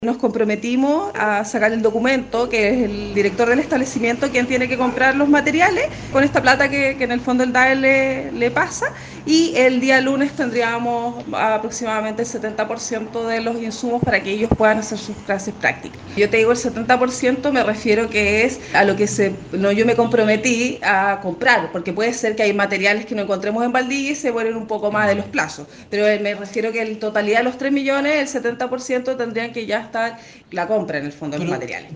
Nos comprometimos a sacar el documento, que es el director del establecimiento quien tiene que comprar los materiales, con esta plata que en el fondo el DAE le pasa, y el día lunes tendríamos aproximadamente el 70% de los insumos para que ellos puedan hacer sus clases prácticas. Yo te digo el 70%, me refiero que es a lo que yo me comprometí a comprar, porque puede ser que hay materiales que no encontremos en Valdivia y se vuelven un poco más de los plazos, pero me refiero que en totalidad de los 3 millones, el 70% tendrían que ya estar la compra en el fondo de los Pero, materiales.